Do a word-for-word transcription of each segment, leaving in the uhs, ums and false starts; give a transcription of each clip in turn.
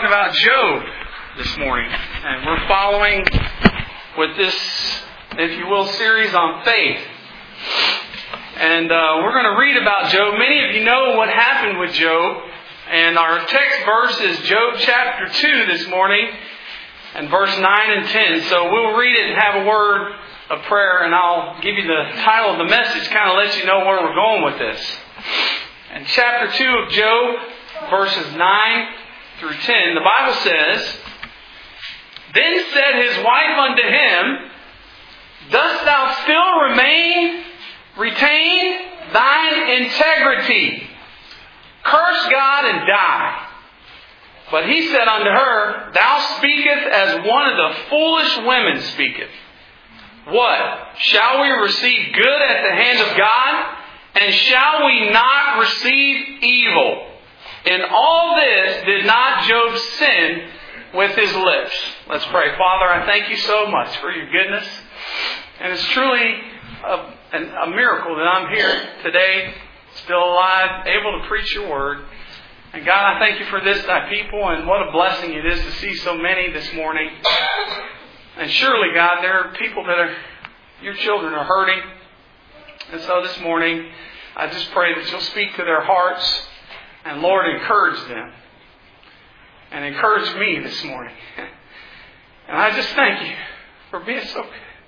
talking about Job this morning. And we're following with this, if you will, series on faith. And uh, we're going to read about Job. Many of you know what happened with Job. And our text verse is Job chapter two this morning, and verse nine and ten. So we'll read it and have a word of prayer, and I'll give you the title of the message, kind of let you know where we're going with this. In chapter two of Job, verses nine through ten, the Bible says, "Then said his wife unto him, Dost thou still remain, retain thine integrity? Curse God and die. But he said unto her, Thou speakest as one of the foolish women speaketh. What? Shall we receive good at the hand of God? And shall we not receive evil? In all this did not Job sin with his lips." Let's pray. Father, I thank you so much for your goodness. And it's truly a, a miracle that I'm here today, still alive, able to preach your word. And God, I thank you for this, thy people, and what a blessing it is to see so many this morning. And surely, God, there are people that are, your children are hurting. And so this morning, I just pray that you'll speak to their hearts, and Lord, encourage them. And encourage me this morning. And I just thank you for being so good.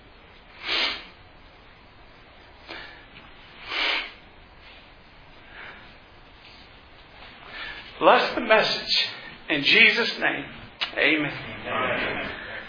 Bless the message. In Jesus' name, amen. Amen.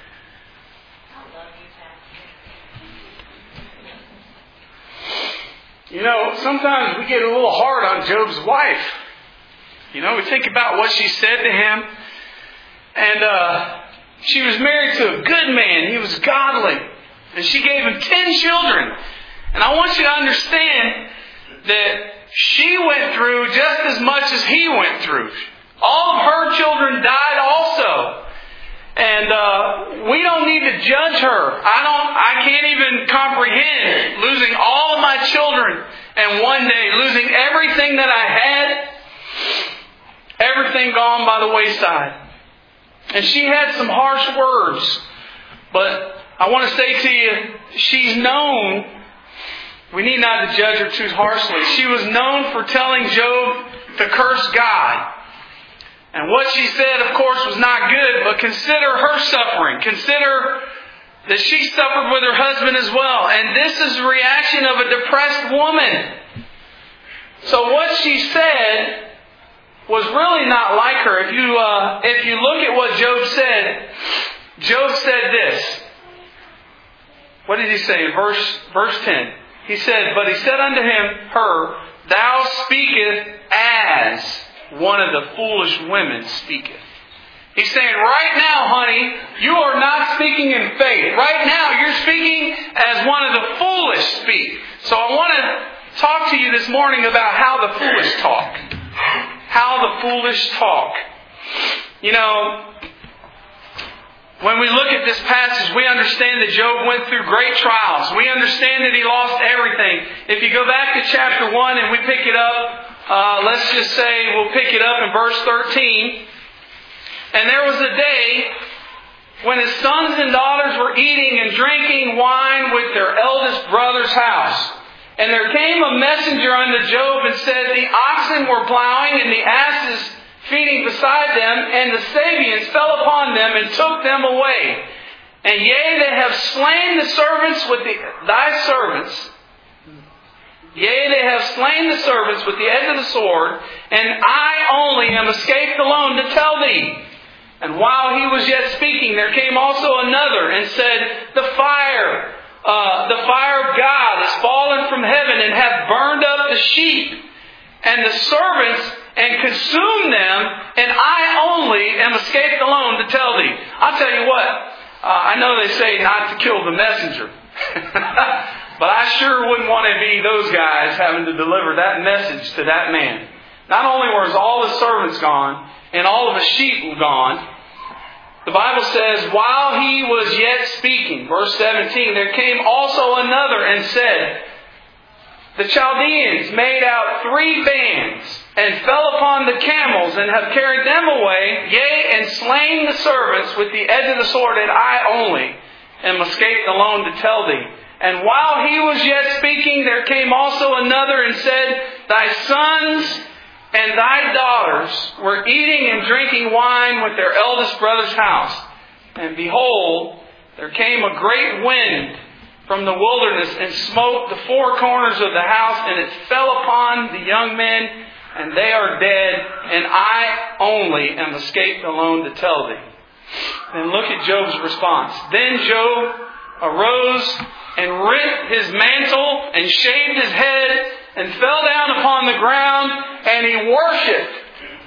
You know, sometimes we get a little hard on Job's wife. You know, we think about what she said to him. And uh, she was married to a good man. He was godly. And she gave him ten children. And I want you to understand that she went through just as much as he went through. All of her children died also. And uh, we don't need to judge her. I don't. I can't even comprehend losing all of my children and one day losing everything that I had. Everything gone by the wayside. And she had some harsh words. But I want to say to you, she's known. We need not to judge her too harshly. She was known for telling Job to curse God. And what she said, of course, was not good, but consider her suffering. Consider that she suffered with her husband as well. And this is the reaction of a depressed woman. So what she said was really not like her. If you, uh, if you look at what Job said, Job said this. What did he say in verse, verse ten? He said, "But he said unto him, her, Thou speakest as one of the foolish women speaketh." He's saying, right now, honey, you are not speaking in faith. Right now, you're speaking as one of the foolish speak. So I want to talk to you this morning about how the foolish talk. How the foolish talk. You know, when we look at this passage, we understand that Job went through great trials. We understand that he lost everything. If you go back to chapter one and we pick it up, uh, let's just say we'll pick it up in verse thirteen. "And there was a day when his sons and daughters were eating and drinking wine with their eldest brother's house. And there came a messenger unto Job and said, The oxen were plowing and the asses feeding beside them, and the Sabeans fell upon them and took them away. And yea, they have slain the servants with the, thy servants. Yea, they have slain the servants with the edge of the sword, and I only am escaped alone to tell thee. And while he was yet speaking, there came also another and said, The fire, uh, the fire of God is fallen from heaven and hath burned up the sheep and the servants and consumed them, and I only am escaped alone to tell thee." I'll tell you what, uh, I know they say not to kill the messenger. But I sure wouldn't want to be those guys having to deliver that message to that man. Not only was all his servants gone, and all of his sheep were gone, the Bible says, while he was yet speaking, verse seventeen, there came also another and said, The Chaldeans made out three bands, and fell upon the camels, and have carried them away, yea, and slain the servants with the edge of the sword, and I only am escaped alone to tell thee. And while he was yet speaking, there came also another and said, Thy sons and thy daughters were eating and drinking wine with their eldest brother's house. And behold, there came a great wind from the wilderness and smote the four corners of the house, and it fell upon the young men, and they are dead, and I only am escaped alone to tell thee. And look at Job's response. Then Job arose and rent his mantle and shaved his head and fell down upon the ground, and he worshipped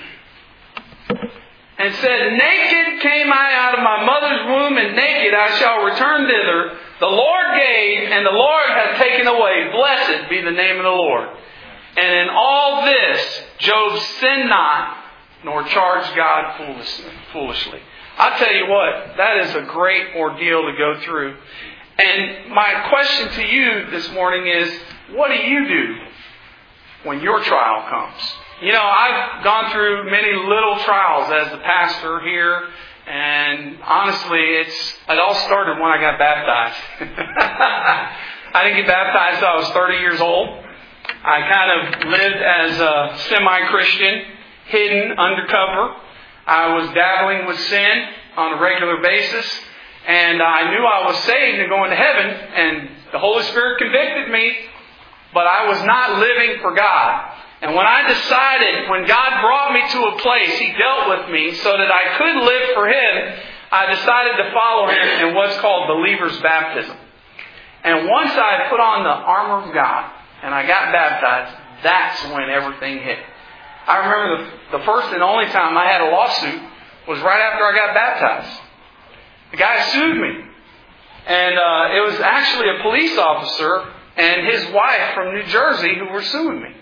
and said, Naked came I out of my mother's womb, and naked I shall return thither. The Lord gave, and the Lord hath taken away. Blessed be the name of the Lord. And in all this, Job sinned not, nor charged God foolishly. I'll tell you what, that is a great ordeal to go through. And my question to you this morning is, what do you do when your trial comes? You know, I've gone through many little trials as the pastor here, and honestly, it's it all started when I got baptized. I didn't get baptized until I was thirty years old. I kind of lived as a semi-Christian, hidden, undercover. I was dabbling with sin on a regular basis, and I knew I was saved and going to heaven, and the Holy Spirit convicted me, but I was not living for God. And when I decided, when God brought me to a place, He dealt with me so that I could live for Him, I decided to follow Him in what's called believer's baptism. And once I put on the armor of God and I got baptized, that's when everything hit. I remember the, the first and only time I had a lawsuit was right after I got baptized. The guy sued me. And uh, it was actually a police officer and his wife from New Jersey who were suing me.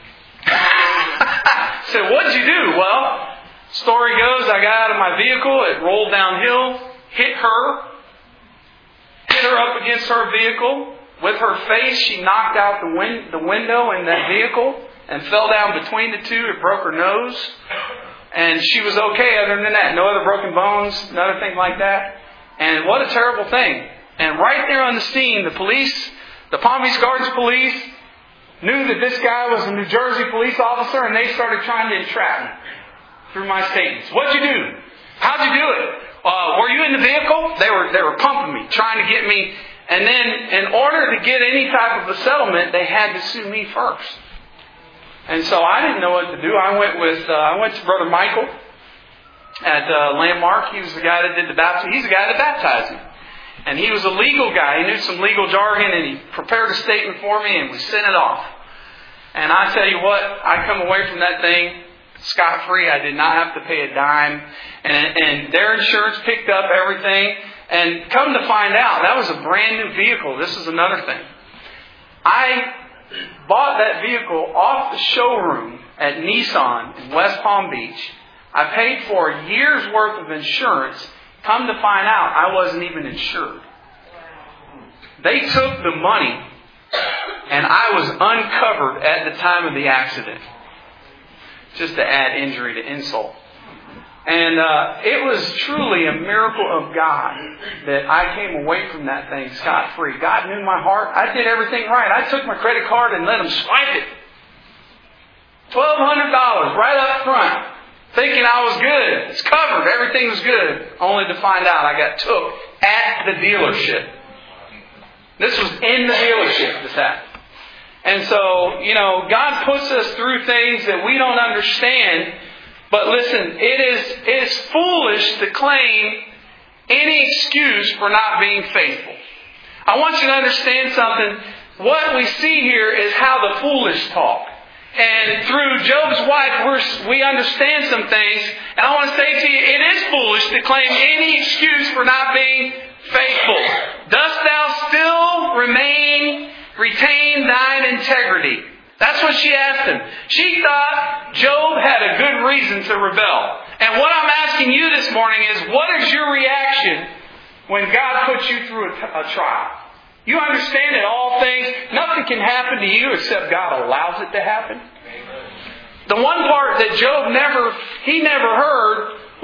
I said, what'd you do? Well, story goes, I got out of my vehicle, it rolled downhill, hit her, hit her up against her vehicle. With her face, she knocked out the, win- the window in that vehicle and fell down between the two. It broke her nose. And she was okay other than that. No other broken bones, nothing like that. And what a terrible thing. And right there on the scene, the police, the Palm Beach Gardens police, knew that this guy was a New Jersey police officer, and they started trying to entrap me through my statements. What'd you do? How'd you do it? Uh, were you in the vehicle? They were they were pumping me, trying to get me. And then, in order to get any type of a settlement, they had to sue me first. And so I didn't know what to do. I went with uh, I went to Brother Michael at uh, Landmark. He was the guy that did the baptism. He's the guy that baptized me. And he was a legal guy. He knew some legal jargon, and he prepared a statement for me, and we sent it off. And I tell you what, I come away from that thing scot-free. I did not have to pay a dime. And, and their insurance picked up everything. And come to find out, that was a brand new vehicle. This is another thing. I bought that vehicle off the showroom at Nissan in West Palm Beach. I paid for a year's worth of insurance. Come to find out, I wasn't even insured. They took the money, and I was uncovered at the time of the accident. Just to add injury to insult. And uh, it was truly a miracle of God that I came away from that thing scot-free. God knew my heart. I did everything right. I took my credit card and let Him swipe it. twelve hundred dollars right up front. Thinking I was good. It's covered. Everything was good. Only to find out I got took at the dealership. This was in the dealership, this happened. And so, you know, God puts us through things that we don't understand. But listen, it is, it is foolish to claim any excuse for not being faithful. I want you to understand something. What we see here is how the foolish talk. And through Job's wife, we're, we understand some things. And I want to say to you, it is foolish to claim any excuse for not being faithful. Dost thou still remain, retain thine integrity? That's what she asked him. She thought Job had a good reason to rebel. And what I'm asking you this morning is, what is your reaction when God puts you through a, t- a trial? You understand that all things, nothing can happen to you except God allows it to happen. The one part that Job never, he never heard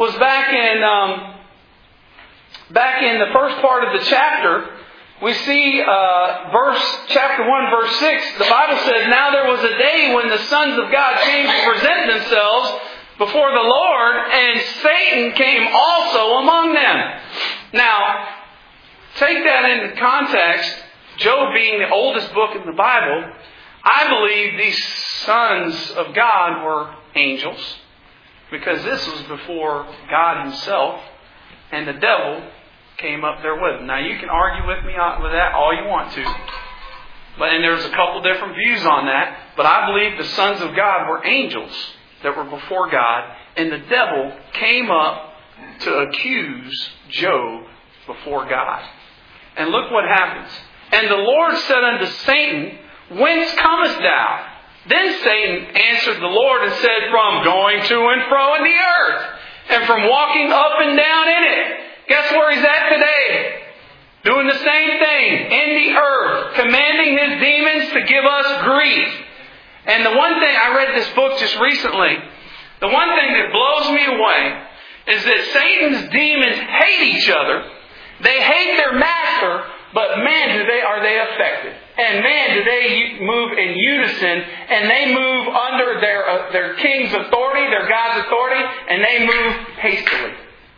was back in um, back in the first part of the chapter. We see uh, verse chapter one, verse six. The Bible says, "Now there was a day when the sons of God came to present themselves before the Lord, and Satan came also among them." Now, take that into context. Job being the oldest book in the Bible, I believe these sons of God were angels, because this was before God Himself and the devil came up there with them. Now, you can argue with me with that all you want to, but and there's a couple different views on that. But I believe the sons of God were angels that were before God, and the devil came up to accuse Job before God. And look what happens. "And the Lord said unto Satan, Whence comest thou? Then Satan answered the Lord and said, From going to and fro in the earth, and from walking up and down in it." Guess where he's at today? Doing the same thing in the earth, commanding his demons to give us grief. And the one thing, I read this book just recently, the one thing that blows me away is that Satan's demons hate each other. They hate their master, but man, do they are they affected. And man, do they move in unison, and they move under their uh, their king's authority, their God's authority, and they move hastily.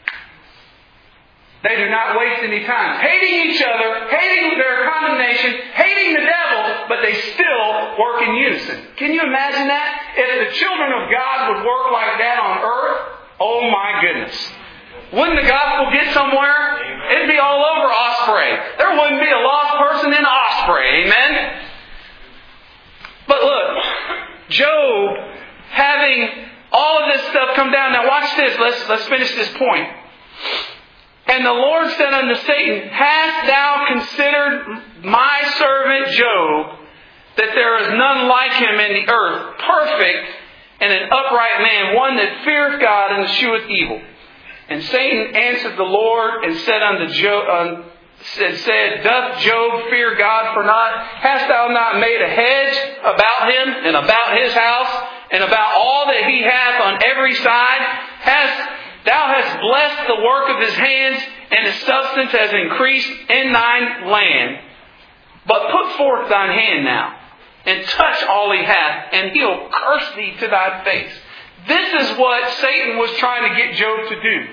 They do not waste any time hating each other, hating their condemnation, hating the devil, but they still work in unison. Can you imagine that? If the children of God would work like that on earth, oh my goodness. Wouldn't the gospel get somewhere? It'd be all over Osprey. There wouldn't be a lost person in Osprey. Amen? But look, Job having all of this stuff come down. Now watch this. Let's, let's finish this point. "And the Lord said unto Satan, Hast thou considered my servant Job, that there is none like him in the earth, perfect and an upright man, one that feareth God and escheweth evil? And Satan answered the Lord and said unto Job, um, said, said, Doth Job fear God for naught? Hast thou not made a hedge about him and about his house and about all that he hath on every side? Hast Thou hast blessed the work of his hands, and his substance has increased in thine land. But put forth thine hand now, and touch all he hath, and he'll curse thee to thy face." This is what Satan was trying to get Job to do.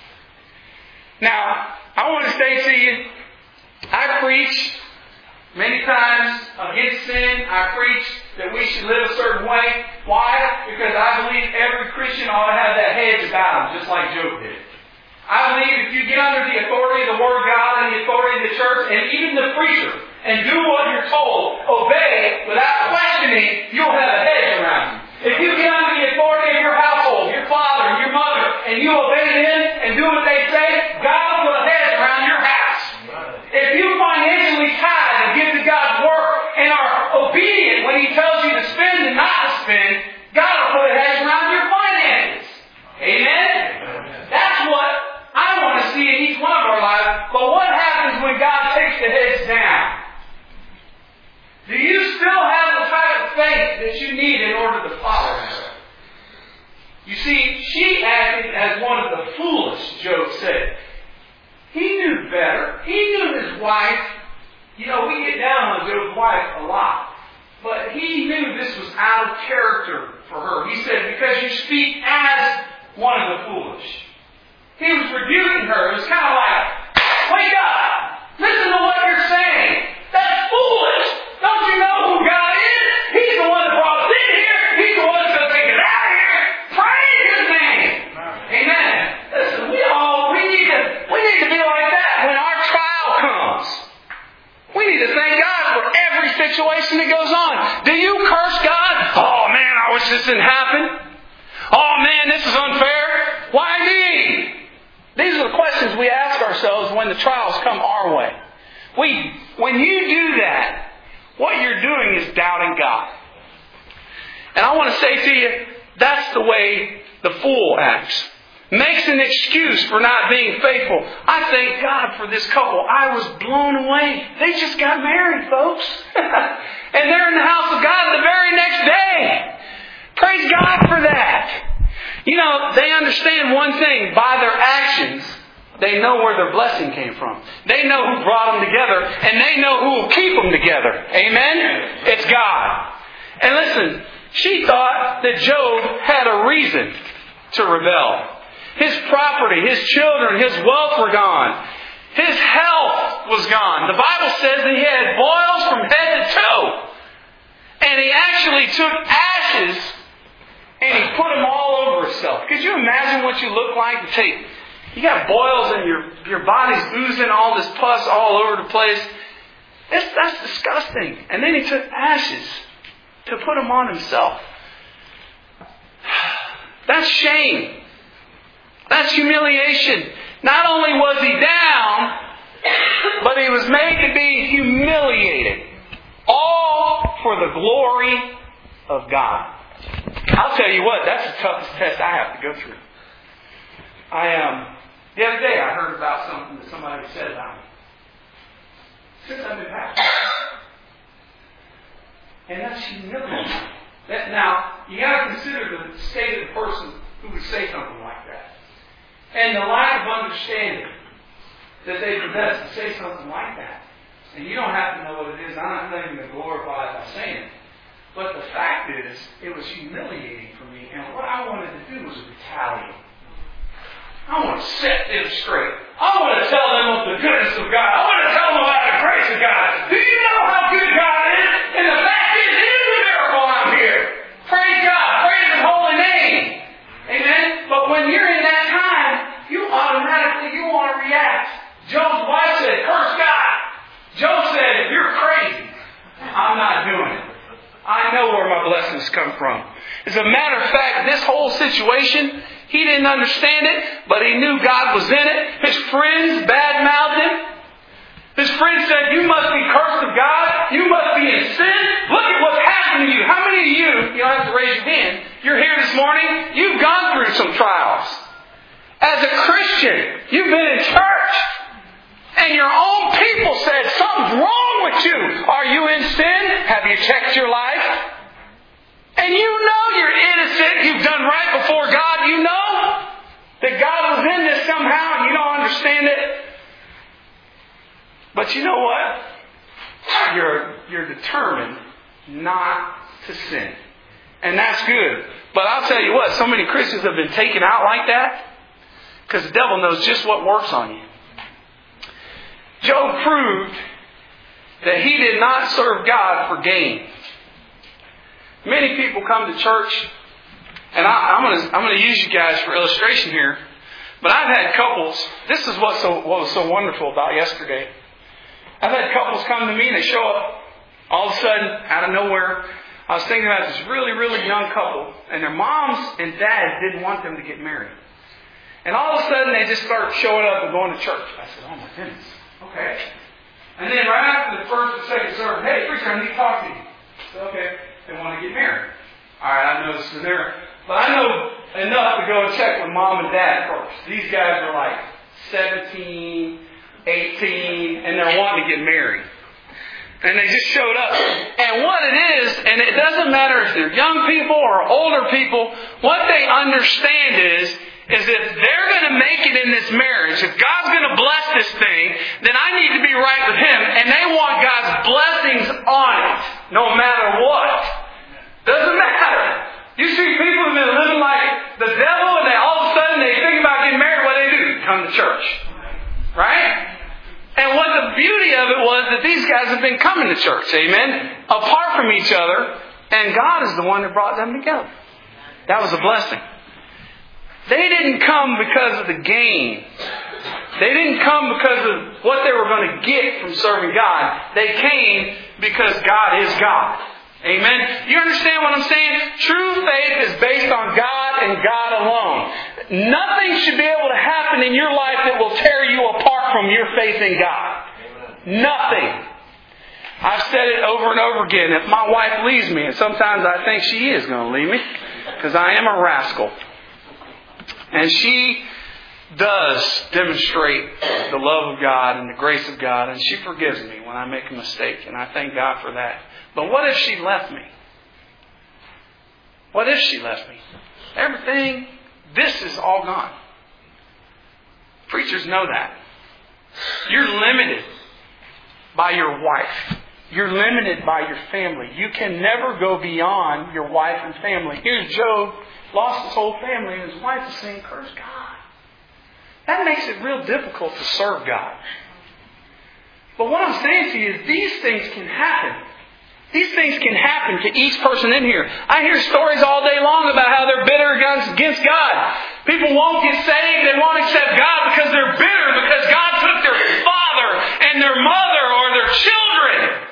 Now, I want to say to you, I preach many times against sin. I preach that we should live a certain way. Why? Because I believe every Christian ought to have that hedge about him, just like Job did. I believe if you get under the authority of the Word of God and the authority of the church and even the preacher and do what you're told, obey without questioning, you'll have a hedge around you. If you get under the authority of your household, your father, your mother, and you obey them and do what they say, God will put a hedge around your house. If you financially tithe and give to God's work and are obedient when He tells you to spend and not to spend, God will put a hedge around your finances. Amen? That's what I want to see in each one of our lives. But what happens when God takes the hedge down? Do you still have the type of faith that you need in order to follow Him? You see, she acted as one of the foolish, Job said. He knew better. He knew his wife. You know, we get down on Job's wife a lot. But he knew this was out of character for her. He said, because you speak as one of the foolish. He was rebuking her. It was kind of like, wake up! Listen to what you're saying! That's foolish! Don't you know who God is? He's the one that brought us in here. He's the one that's going to take us out of here. Praise His name! Amen. Listen, we all, we need to, we need to be like that when our trial comes. We need to thank God for every situation that goes on. Do you curse God? Oh man, I wish this didn't happen. Oh man, this is unfair. Why me? These are the questions we ask ourselves when the trials come our way. We, when you do that, what you're doing is doubting God. And I want to say to you, that's the way the fool acts. Makes an excuse for not being faithful. I thank God for this couple. I was blown away. They just got married, folks. And they're in the house of God the very next day. Praise God for that. You know, they understand one thing. By their actions, they know where their blessing came from. They know who brought them together, and they know who will keep them together. Amen? It's God. And listen, she thought that Job had a reason to rebel. His property, his children, his wealth were gone. His health was gone. The Bible says that he had boils from head to toe. And he actually took ashes and he put them all over himself. Could you imagine what you look like to take? You got boils and your, your body's oozing all this pus all over the place. It's, that's disgusting. And then he took ashes to put them on himself. That's shame. That's humiliation. Not only was he down, but he was made to be humiliated. All for the glory of God. I'll tell you what, that's the toughest test I have to go through. I um, the other day I heard about something that somebody said about me. Since I've been pastor. And that's humiliating. That, now, you got to consider the state of the person who would say something like that. And the lack of understanding that they possess to say something like that. And you don't have to know what it is. I'm not even going to glorify it by saying it. But the fact is, it was humiliating for me. And what I wanted to do was retaliate. I want to set them straight. I want to tell them of the goodness of God. I want to tell them about the grace of God. Do you know how good God is? And the fact is, it is a miracle I'm here. Praise God. Praise His holy name. Amen? But when you're in that time, you automatically, you want to react. Job's wife said, curse God. Job said, you're crazy. I'm not doing it. I know where my blessings come from. As a matter of fact, this whole situation, he didn't understand it, but he knew God was in it. His friends badmouthed him. His friends said, you must be cursed of God. You must be in sin. Look at what's happened to you. How many of you, you don't have to raise your hand, you're here this morning, you've gone through some trials. As a Christian, you've been in church. And your own people said, something's wrong with you. Are you in sin? Have you checked your life? And you know you're innocent. You've done right before God. You know that God was in this somehow and you don't understand it. But you know what? You're, you're determined not to sin. And that's good. But I'll tell you what, so many Christians have been taken out like that because the devil knows just what works on you. Job proved that he did not serve God for gain. Many people come to church, and I, I'm going to I'm going to use you guys for illustration here. But I've had couples. This is what so what was so wonderful about yesterday. I've had couples come to me and they show up all of a sudden out of nowhere. I was thinking about this really really young couple, and their moms and dads didn't want them to get married. And all of a sudden they just start showing up and going to church. I said, "Oh my goodness." Okay. And then right after the first and second service, hey, preacher, I need to talk to you. So, okay, they want to get married. All right, I know this is there. But I know enough to go and check with mom and dad first. These guys are like seventeen, eighteen, and they're wanting to get married. And they just showed up. And what it is, and it doesn't matter if they're young people or older people, what they understand is, is if they're going to make it in this marriage, if God's going to bless this thing, then I need to be right with Him. And they want God's blessings on it, no matter what. Doesn't matter. You see people who've been living like the devil, and they all of a sudden they think about getting married. What do they do? Come to church. Right? And what the beauty of it was that these guys have been coming to church, amen, apart from each other, and God is the one that brought them together. That was a blessing. They didn't come because of the gain. They didn't come because of what they were going to get from serving God. They came because God is God. Amen? You understand what I'm saying? True faith is based on God and God alone. Nothing should be able to happen in your life that will tear you apart from your faith in God. Nothing. I've said it over and over again. If my wife leaves me, and sometimes I think she is going to leave me, because I am a rascal. And she does demonstrate the love of God and the grace of God. And she forgives me when I make a mistake. And I thank God for that. But what if she left me? What if she left me? Everything this is all gone. Preachers know that. You're limited by your wife. You're limited by your family. You can never go beyond your wife and family. Here's Job, lost his whole family, and his wife is saying, curse God. That makes it real difficult to serve God. But what I'm saying to you is these things can happen. These things can happen to each person in here. I hear stories all day long about how they're bitter against God. People won't get saved. They won't accept God because they're bitter because God took their father and their mother or their children.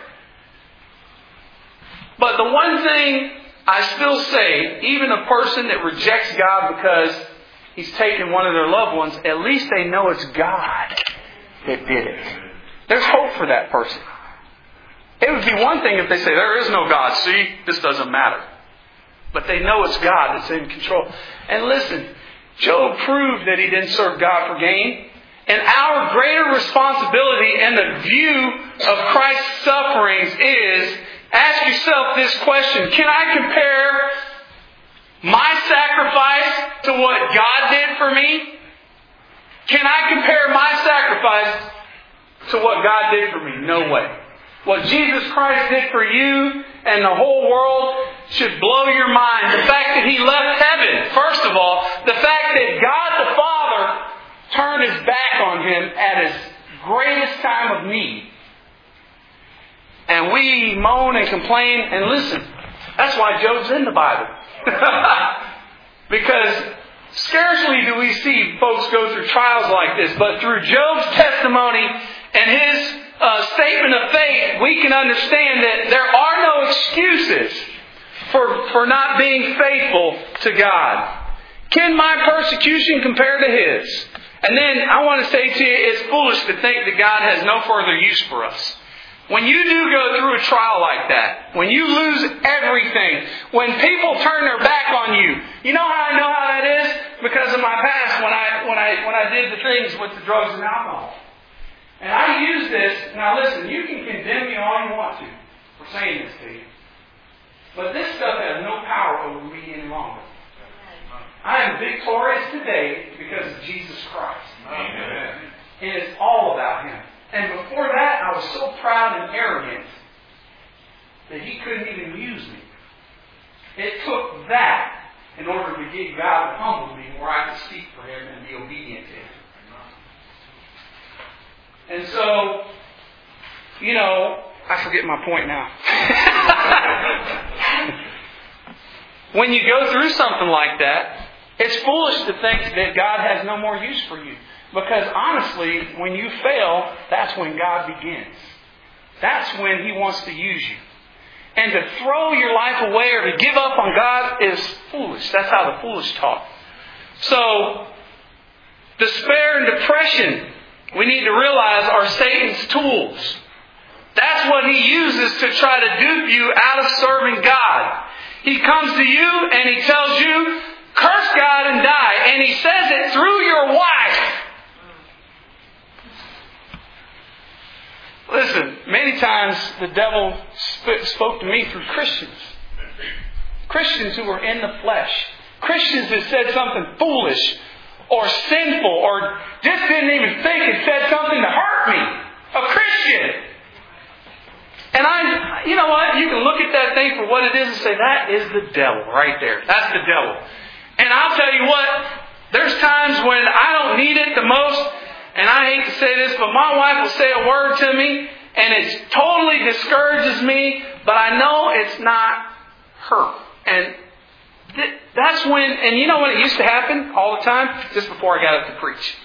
But the one thing I still say, even a person that rejects God because He's taken one of their loved ones, at least they know it's God that did it. There's hope for that person. It would be one thing if they say, there is no God. See, this doesn't matter. But they know it's God that's in control. And listen, Job proved that he didn't serve God for gain. And our greater responsibility and the view of Christ's sufferings is, ask yourself this question. Can I compare my sacrifice to what God did for me? Can I compare my sacrifice to what God did for me? No way. What Jesus Christ did for you and the whole world should blow your mind. The fact that He left heaven, first of all, the fact that God the Father turned His back on Him at His greatest time of need. And we moan and complain, and listen, that's why Job's in the Bible. Because scarcely do we see folks go through trials like this, but through Job's testimony and his uh, statement of faith, we can understand that there are no excuses for, for not being faithful to God. Can my persecution compare to His? And then I want to say to you, it's foolish to think that God has no further use for us. When you do go through a trial like that, when you lose everything, when people turn their back on you, you know how I know how that is? Because of my past, when I when I when I did the things with the drugs and alcohol. And I use this. Now listen, you can condemn me all you want to for saying this to you. But this stuff has no power over me any longer. I am victorious today because of Jesus Christ. Amen. It is all about Him. And before that, I was so proud and arrogant that He couldn't even use me. It took that in order to get God to humble me where I could speak for Him and be obedient to Him. And so, you know, I forget my point now. When you go through something like that, it's foolish to think that God has no more use for you. Because honestly, when you fail, that's when God begins. That's when He wants to use you. And to throw your life away or to give up on God is foolish. That's how the foolish talk. So, despair and depression, we need to realize, are Satan's tools. That's what he uses to try to dupe you out of serving God. He comes to you and he tells you, curse God and die. And he says it through your wife. Listen, many times the devil spoke to me through Christians. Christians who were in the flesh. Christians that said something foolish or sinful or just didn't even think and said something to hurt me. A Christian. And I, you know what? You can look at that thing for what it is and say, that is the devil right there. That's the devil. And I'll tell you what, there's times when I don't need it the most, and I hate to say this, but my wife will say a word to me, and it totally discourages me, but I know it's not her. And th- that's when, and you know when it used to happen all the time? Just before I got up to preach.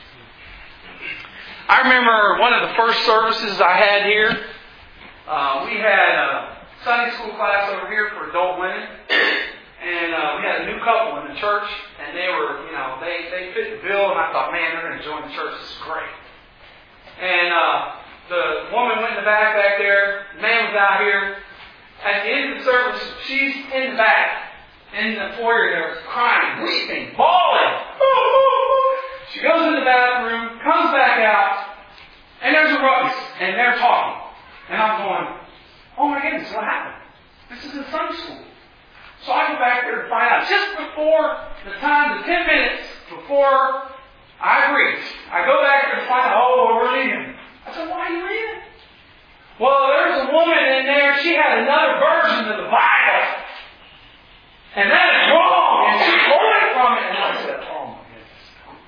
I remember one of the first services I had here, uh, we had a Sunday school class over here for adult women. And uh, we had a new couple in the church, and they were, you know, they, they fit the bill, and I thought, man, they're going to join the church. This is great. And uh, the woman went in the back back there. The man was out here. At the end of the service, she's in the back, in the foyer there, crying, weeping, bawling. She goes in the bathroom, comes back out, and there's a ruckus, and they're talking. And I'm going, oh my goodness, what happened? This is in Sunday school. So I go back there to find out. Just before the time, the ten minutes before I preach, I go back there to find out, oh, we're leaving. I said, why are you leaving? Well, there's a woman in there, she had another version of the Bible. And that is wrong. And she pulled it from it. And I said, oh my goodness.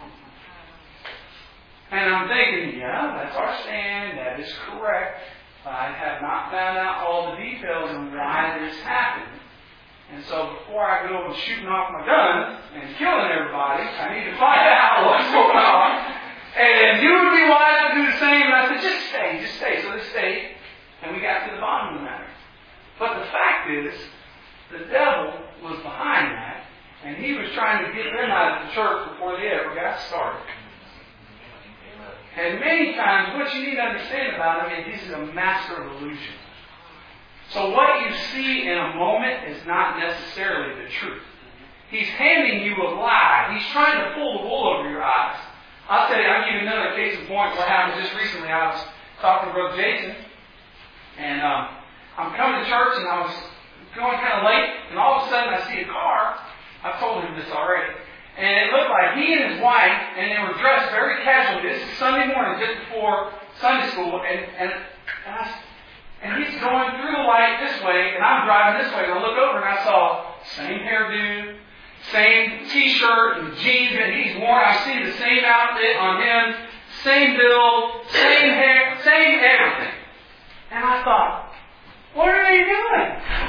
And I'm thinking, yeah, that's our stand. That is correct. I have not found out all the details on why this happened. And so before I go and shooting off my gun and killing everybody, I need to find out what's going on. And you would be wise to do the same. And I said, just stay, just stay. So they stayed. And we got to the bottom of the matter. But the fact is, the devil was behind that. And he was trying to get them out of the church before they ever got started. And many times, what you need to understand about him is he's a master of illusion. So what you see in a moment is not necessarily the truth. He's handing you a lie. He's trying to pull the wool over your eyes. I'll tell you, I'll give you another case in point. What happened just recently, I was talking to Brother Jason, and um, I'm coming to church, and I was going kind of late, and all of a sudden I see a car. I've told him this already. And it looked like he and his wife, and they were dressed very casually. This is Sunday morning, just before Sunday school, and and and, I, and he's going through the light this way, and I'm driving this way. And I look over, and I saw same hairdo, same T-shirt and jeans that he's worn. I see the same outfit on him, same build, same hair, same everything. And I thought, what are they doing?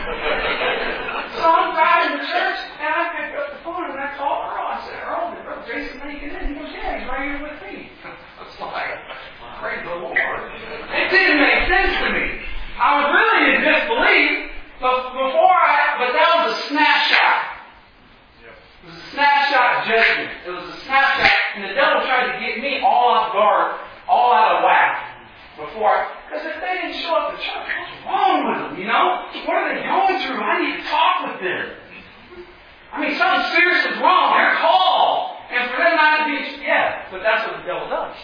So I'm driving to church, and I picked up the phone, and I called Earl. I said, Earl, did Brother Jason make it in? He goes, yeah, he's right here with me. I was like, praise the Lord. It didn't make sense to me. I was really in disbelief, but before I, but that was a snapshot. It was a snapshot judgment. It was a snapshot, and the devil tried to get me all off guard, all out of whack. Before I, because if they didn't show up to church, what's wrong with them, you know? What are they going through? I need to talk with them. I mean, something serious is wrong. They're called. And for them not to be, yeah, but that's what the devil does.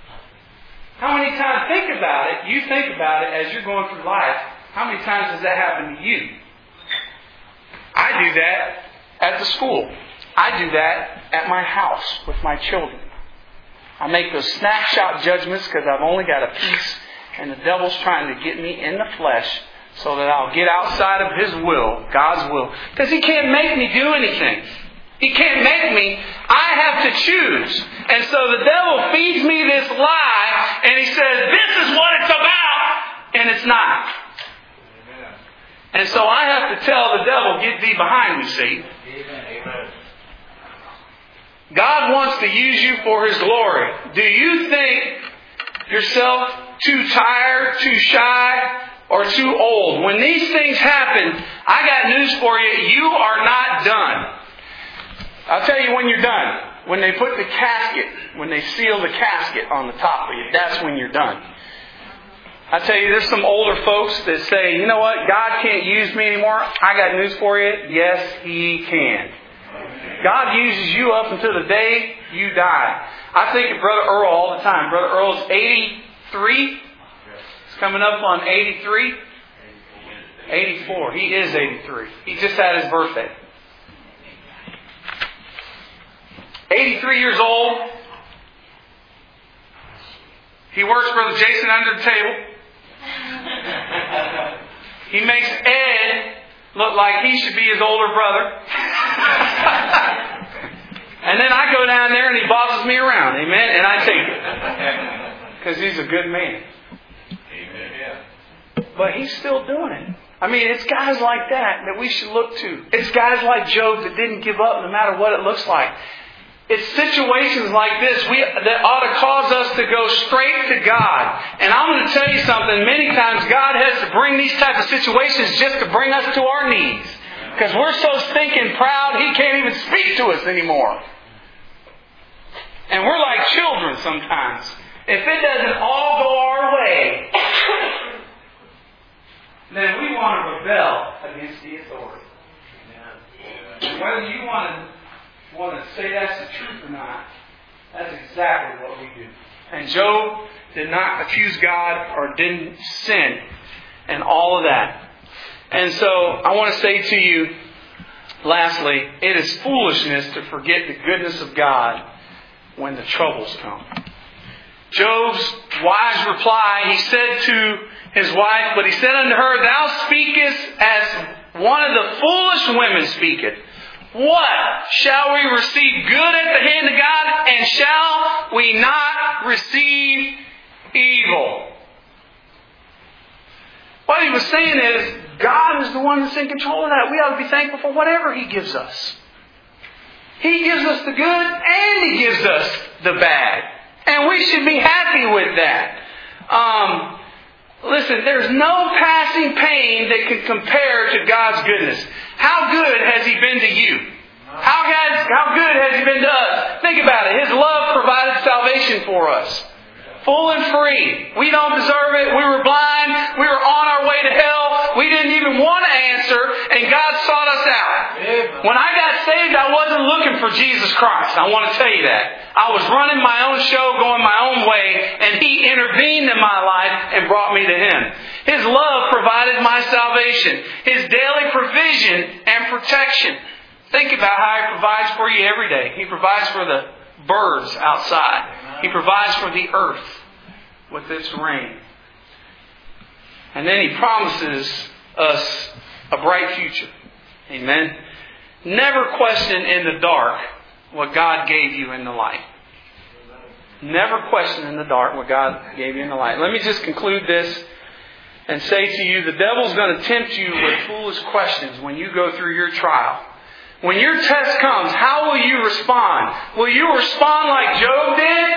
How many times, think about it, you think about it as you're going through life, how many times does that happen to you? I do that at the school. I do that at my house with my children. I make those snapshot judgments because I've only got a piece, and the devil's trying to get me in the flesh so that I'll get outside of His will, God's will. Because He can't make me do anything. He can't make me. I have to choose. And so the devil feeds me this lie, and he says, this is what it's about, and it's not. And so I have to tell the devil, get thee behind me, Satan. Amen. Amen. God wants to use you for His glory. Do you think yourself too tired, too shy, or too old? When these things happen, I got news for you. You are not done. I'll tell you when you're done. When they put the casket, when they seal the casket on the top of you, that's when you're done. I tell you, there's some older folks that say, you know what, God can't use me anymore. I got news for you. Yes, He can. God uses you up until the day you die. I think of Brother Earl all the time. Brother Earl's eighty-three. He's coming up on eighty-three. eighty-four. He is eighty-three. He just had his birthday. eighty-three years old. He works Brother Jason under the table. He makes Ed look like he should be his older brother. And then I go down there and he bosses me around. Amen. And I take it. Because he's a good man. Amen. But he's still doing it. I mean, it's guys like that that we should look to. It's guys like Job that didn't give up no matter what it looks like. It's situations like this we, that ought to cause us to go straight to God. And I'm going to tell you something. Many times God has to bring these types of situations just to bring us to our knees. Because we're so stinking proud, He can't even speak to us anymore. And we're like children sometimes. If it doesn't all go our way, then we want to rebel against the authority. And whether you want to want to say that's the truth or not, that's exactly what we do. And Job did not accuse God or didn't sin and all of that. And so I want to say to you Lastly, it is foolishness to forget the goodness of God when the troubles come. Job's wise reply, he said to his wife, but he said unto her, Thou speakest as one of the foolish women speaketh. What? Shall we receive good at the hand of God, and shall we not receive evil? What he was saying is, God is the one that's in control of that. We ought to be thankful for whatever He gives us. He gives us the good and He gives us the bad. And we should be happy with that. Um, listen, there's no passing pain that can compare to God's goodness. How good has He been to you? How, has, how good has He been to us? Think about it. His love provided salvation for us. Full and free. We don't deserve it. We were blind. We were on our way to hell. We didn't even want to answer, and God sought us out. When I got saved, I wasn't looking for Jesus Christ. I want to tell you that. I was running my own show, going my own way, and He intervened in my life and brought me to Him. His love provided my salvation. His daily provision and protection. Think about how He provides for you every day. He provides for the birds outside. He provides for the earth with its rain. And then He promises us a bright future. Amen. Never question in the dark what God gave you in the light. Never question in the dark what God gave you in the light. Let me just conclude this and say to you, the devil's going to tempt you with foolish questions when you go through your trial. When your test comes, how will you respond? Will you respond like Job did?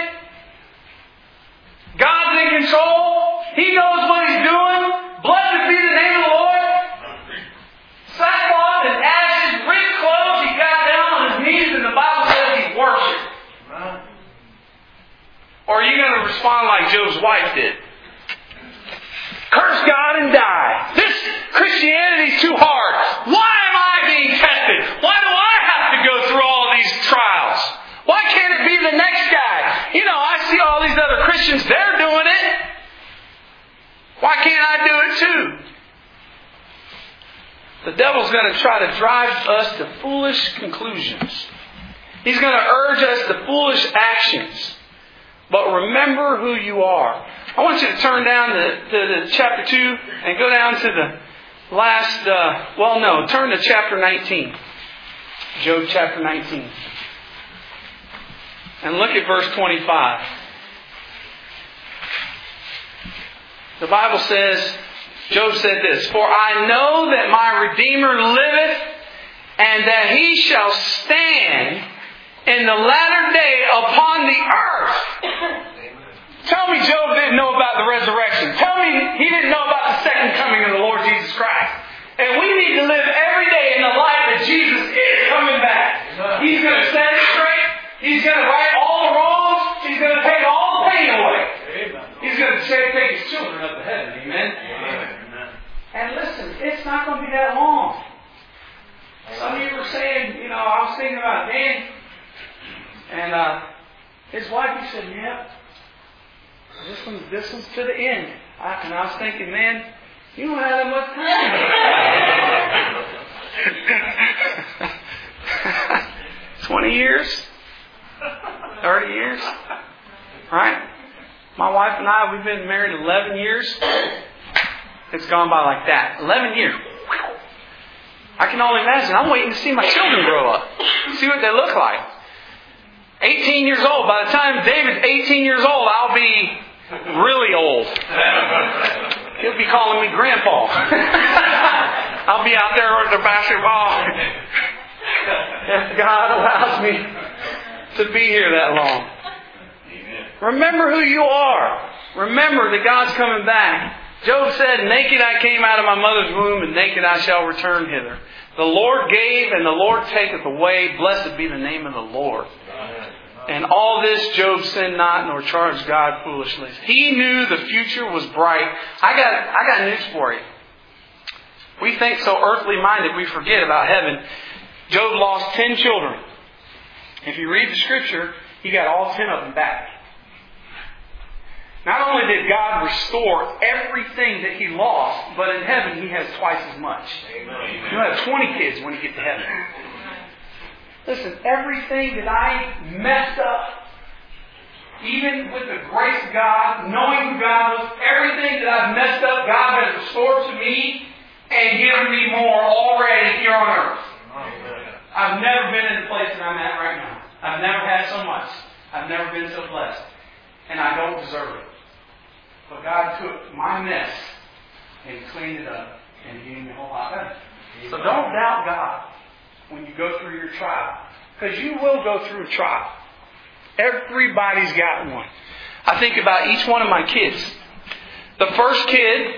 God's in control. He knows what He's doing. Blessed be the name of the Lord. Sackcloth and ashes, rich clothes. He got down on His knees and the Bible says He worshiped. Or are you going to respond like Job's wife did? Curse God and die. This Christianity is too hard. Why am I being tested? Why do I have to go through all these trials? Why can't it be the next guy? You know, I see all these other Christians, they're doing it. Why can't I do it too? The devil's going to try to drive us to foolish conclusions. He's going to urge us to foolish actions. But remember who you are. I want you to turn down to, to, to chapter two and go down to the last, uh, well no, turn to chapter nineteen. Job chapter nineteen. And look at verse twenty-five. The Bible says, Job said this, For I know that my Redeemer liveth, and that He shall stand in the latter day upon the earth. Tell me Job didn't know about the resurrection. Tell me he didn't know about the second coming of the Lord Jesus Christ. And we need to live every day in the light that Jesus is coming back. He's going to set it straight. He's going to right all the wrongs. He's going to take all the pain away. He's going to take, take His children up to heaven. Amen? Amen. And listen, it's not going to be that long. Some of you were saying, you know, I was thinking about Dan. And uh, his wife, he said, yeah. This one's, this one's to the end. I, and I was thinking, man, you don't have that much time. twenty years? thirty years? Right? My wife and I, we've been married eleven years. It's gone by like that. eleven years. I can only imagine. I'm waiting to see my children grow up. See what they look like. eighteen years old. By the time David's eighteen years old, I'll be really old. He'll be calling me Grandpa. I'll be out there with the basketball. If God allows me to be here that long. Remember who you are. Remember that God's coming back. Job said, naked I came out of my mother's womb, and naked I shall return hither. The Lord gave, and the Lord taketh away. Blessed be the name of the Lord. And all this Job sinned not, nor charged God foolishly. He knew the future was bright. I got, I got news for you. We think so earthly minded, we forget about heaven. Job lost ten children. If you read the scripture, he got all ten of them back. Not only did God restore everything that he lost, but in heaven he has twice as much. Amen. You'll have twenty kids when you get to heaven. Listen, everything that I messed up, even with the grace of God, knowing who God was, everything that I've messed up, God has restored to me and given me more already here on earth. Amen. I've never been in the place that I'm at right now. I've never had so much. I've never been so blessed. And I don't deserve it. But God took my mess and cleaned it up and gave me a whole lot better. So don't doubt God when you go through your trial. Because you will go through a trial. Everybody's got one. I think about each one of my kids. The first kid,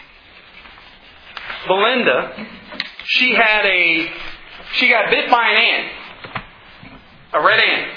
Belinda, she had a, she got bit by an ant. A red ant.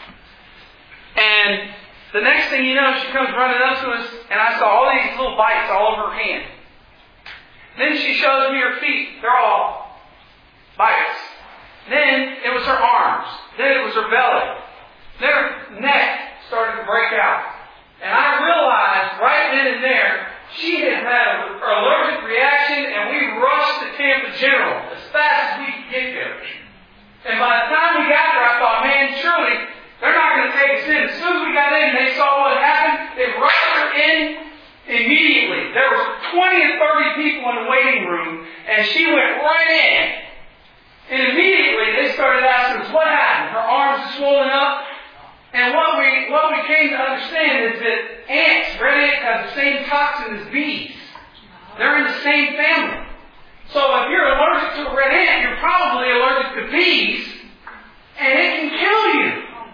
And the next thing you know, she comes running up to us, and I saw all these little bites all over her hand. Then she shows me her feet. They're all bites. Then it was her arms. Then it was her belly. Then her neck started to break out. And I realized right then and there, she had had an allergic reaction, and we rushed to Tampa General as fast as we could get there. And by the time we got there, I thought, man, surely they're not going to take us in. As soon as we got in and they saw what happened, they rushed her in immediately. There was twenty or thirty people in the waiting room, and she went right in. And immediately they started asking us, what happened? Her arms are swollen up. And what we what we came to understand is that ants, red ants, have the same toxin as bees. They're in the same family. So if you're allergic to a red ant, you're probably allergic to bees, and it can kill you.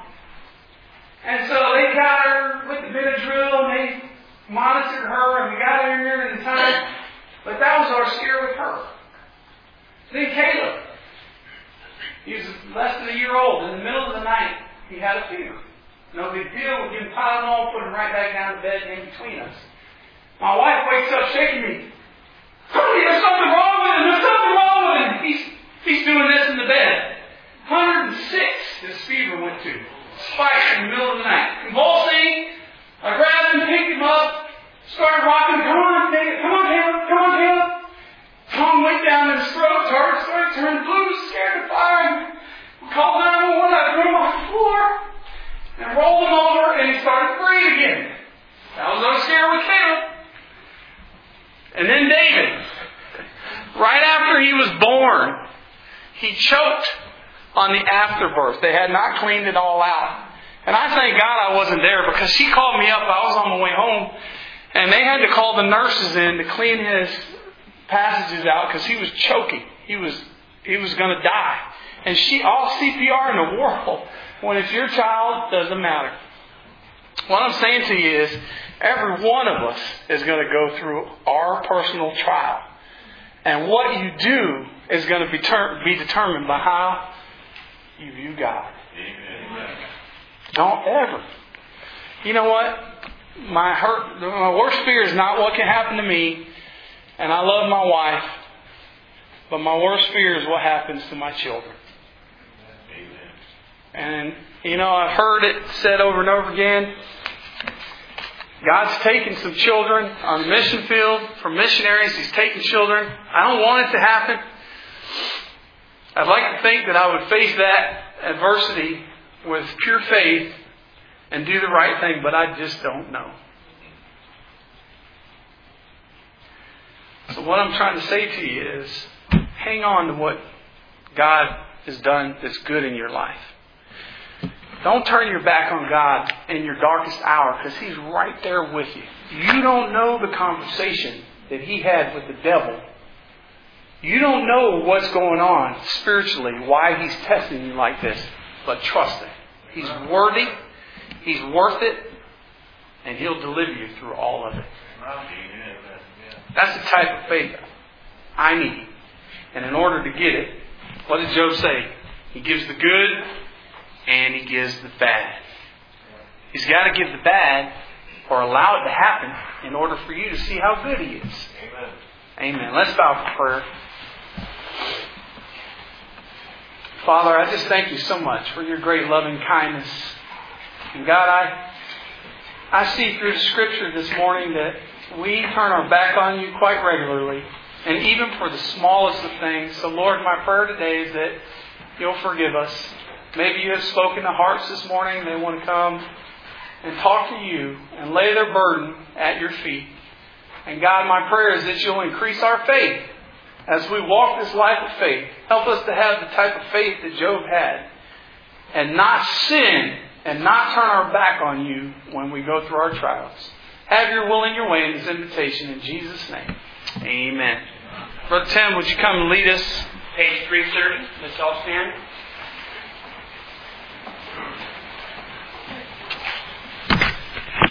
And so they got her with the Benadryl, and they monitored her, and we got her in there in time. But that was our scare with her. Then Caleb, he was less than a year old. In the middle of the night, he had a fever. No big deal. We give him Tylenol, put him right back down to bed in between us. My wife wakes up shaking me. Honey, there's something wrong with him. There's something wrong with him. He's, he's doing this in the bed. one hundred six this fever went to. Spiked in the middle of the night. Convulsing. I grabbed him, picked him up, started rocking him. Come on, David. Come on, Caleb. Come on, Caleb. Tongue went down in his throat. Heart started turning blue. Scared to fire. We called nine one one. I threw him off the floor and rolled him over, and he started to breathe again. That was our scare with Caleb. And then David, right after he was born, he choked on the afterbirth. They had not cleaned it all out. And I thank God I wasn't there, because she called me up. I was on my way home, and they had to call the nurses in to clean his passages out because he was choking. He was he was going to die. And she, all C P R in the world, when it's your child, doesn't matter. What I'm saying to you is, every one of us is going to go through our personal trial. And what you do is going to be, ter- be determined by how you view God. Amen. Don't ever. You know what? My hurt, my worst fear is not what can happen to me. And I love my wife. But my worst fear is what happens to my children. And, you know, I've heard it said over and over again. God's taken some children on the mission field for missionaries. He's taken children. I don't want it to happen. I'd like to think that I would face that adversity with pure faith and do the right thing, but I just don't know. So what I'm trying to say to you is, hang on to what God has done that's good in your life. Don't turn your back on God in your darkest hour, because He's right there with you. You don't know the conversation that He had with the devil. You don't know what's going on spiritually, why He's testing you like this. But trust Him. He's worthy. He's worth it. And He'll deliver you through all of it. That's the type of faith I need. And in order to get it, what did Job say? He gives the good and He gives the bad. He's got to give the bad or allow it to happen in order for you to see how good He is. Amen. Amen. Let's bow for prayer. Father, I just thank You so much for Your great loving kindness. And God, I I see through the Scripture this morning that we turn our back on you quite regularly, and even for the smallest of things. So Lord, my prayer today is that you'll forgive us. Maybe you have spoken to hearts this morning. They want to come and talk to you and lay their burden at your feet. And God, my prayer is that you'll increase our faith as we walk this life of faith. Help us to have the type of faith that Job had, and not sin and not turn our back on you when we go through our trials. Have your will and your way in this invitation in Jesus' name. Amen. Brother Tim, would you come and lead us? Page three thirty. Let's all stand.